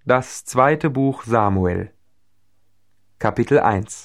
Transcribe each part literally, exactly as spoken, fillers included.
Das zweite Buch Samuel, Kapitel eins.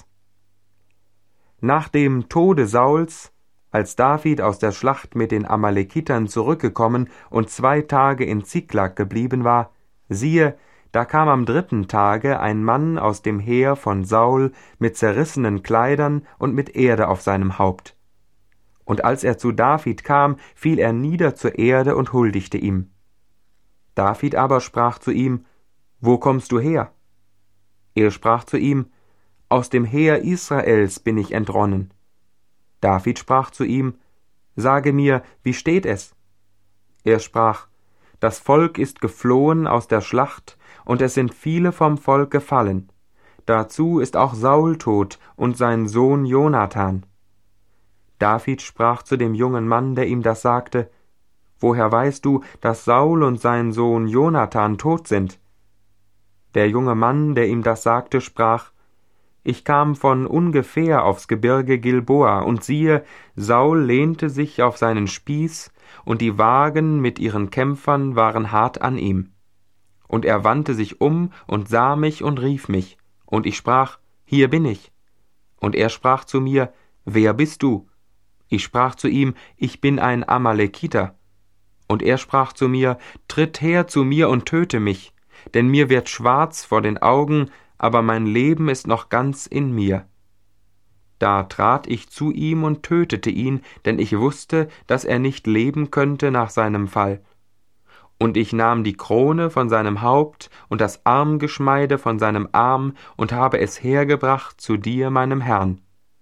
Nach dem Tode Sauls, als David aus der Schlacht mit den Amalekitern zurückgekommen und zwei Tage in Ziklag geblieben war, siehe, da kam am dritten Tage ein Mann aus dem Heer von Saul mit zerrissenen Kleidern und mit Erde auf seinem Haupt. Und als er zu David kam, fiel er nieder zur Erde und huldigte ihm. David aber sprach zu ihm: »Wo kommst du her?« Er sprach zu ihm: »Aus dem Heer Israels bin ich entronnen.« David sprach zu ihm: »Sage mir, wie steht es?« Er sprach: »Das Volk ist geflohen aus der Schlacht, und es sind viele vom Volk gefallen. Dazu ist auch Saul tot und sein Sohn Jonathan.« David sprach zu dem jungen Mann, der ihm das sagte: »Woher weißt du, dass Saul und sein Sohn Jonathan tot sind?« Der junge Mann, der ihm das sagte, sprach: »Ich kam von ungefähr aufs Gebirge Gilboa, und siehe, Saul lehnte sich auf seinen Spieß, und die Wagen mit ihren Kämpfern waren hart an ihm. Und er wandte sich um und sah mich und rief mich, und ich sprach: Hier bin ich. Und er sprach zu mir: Wer bist du? Ich sprach zu ihm: Ich bin ein Amalekiter. Und er sprach zu mir: Tritt her zu mir und töte mich, denn mir wird schwarz vor den Augen, aber mein Leben ist noch ganz in mir. Da trat ich zu ihm und tötete ihn, denn ich wusste, dass er nicht leben könnte nach seinem Fall. Und ich nahm die Krone von seinem Haupt und das Armgeschmeide von seinem Arm und habe es hergebracht zu dir, meinem Herrn.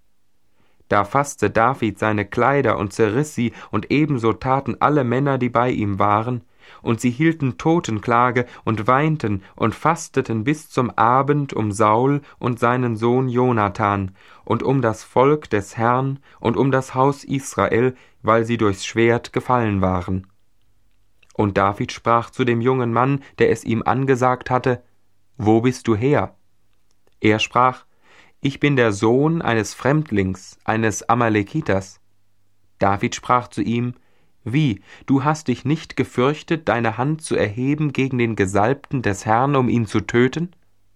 Da faßte David seine Kleider und zerriss sie, und ebenso taten alle Männer, die bei ihm waren, und sie hielten Totenklage und weinten und fasteten bis zum Abend um Saul und seinen Sohn Jonathan und um das Volk des Herrn und um das Haus Israel, weil sie durchs Schwert gefallen waren. Und David sprach zu dem jungen Mann, der es ihm angesagt hatte: »Wo bist du her?« Er sprach: »Ich bin der Sohn eines Fremdlings, eines Amalekiters.« David sprach zu ihm: »Wie, du hast dich nicht gefürchtet, deine Hand zu erheben gegen den Gesalbten des Herrn, um ihn zu töten?«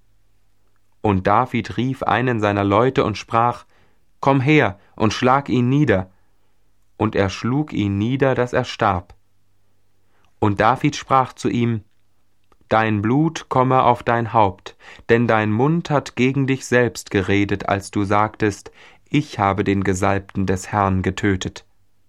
Und David rief einen seiner Leute und sprach: »Komm her und schlag ihn nieder.« Und er schlug ihn nieder, dass er starb. Und David sprach zu ihm: »Dein Blut komme auf dein Haupt, denn dein Mund hat gegen dich selbst geredet, als du sagtest: Ich habe den Gesalbten des Herrn getötet.«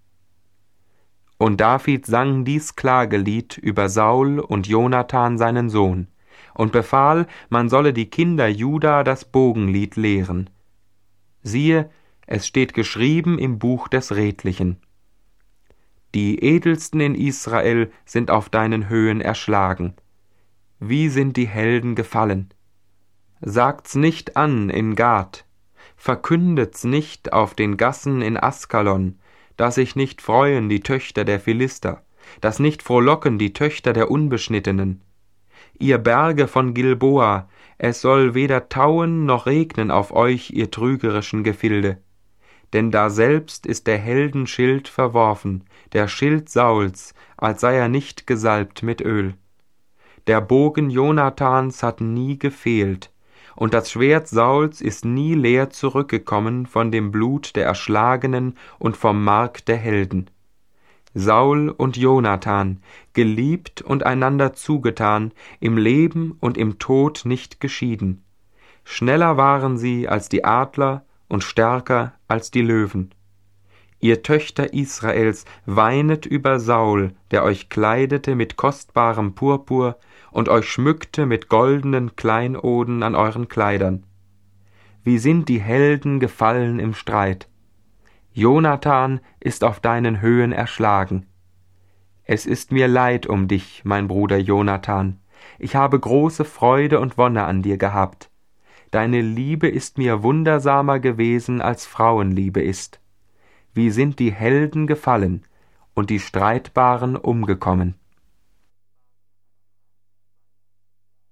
Und David sang dies Klagelied über Saul und Jonathan seinen Sohn und befahl, man solle die Kinder Juda das Bogenlied lehren. Siehe, es steht geschrieben im Buch des Redlichen: Die Edelsten in Israel sind auf deinen Höhen erschlagen. Wie sind die Helden gefallen? Sagt's nicht an in Gad, verkündet's nicht auf den Gassen in Askalon, dass sich nicht freuen die Töchter der Philister, dass nicht frohlocken die Töchter der Unbeschnittenen. Ihr Berge von Gilboa, es soll weder tauen noch regnen auf euch, ihr trügerischen Gefilde. Denn daselbst ist der Helden Schild verworfen, der Schild Sauls, als sei er nicht gesalbt mit Öl. Der Bogen Jonathans hat nie gefehlt, und das Schwert Sauls ist nie leer zurückgekommen von dem Blut der Erschlagenen und vom Mark der Helden. Saul und Jonathan, geliebt und einander zugetan, im Leben und im Tod nicht geschieden. Schneller waren sie als die Adler und stärker als die Löwen. Ihr Töchter Israels, weinet über Saul, der euch kleidete mit kostbarem Purpur und euch schmückte mit goldenen Kleinoden an euren Kleidern. Wie sind die Helden gefallen im Streit! Jonathan ist auf deinen Höhen erschlagen. Es ist mir leid um dich, mein Bruder Jonathan. Ich habe große Freude und Wonne an dir gehabt. Deine Liebe ist mir wundersamer gewesen, als Frauenliebe ist. Wie sind die Helden gefallen und die Streitbaren umgekommen!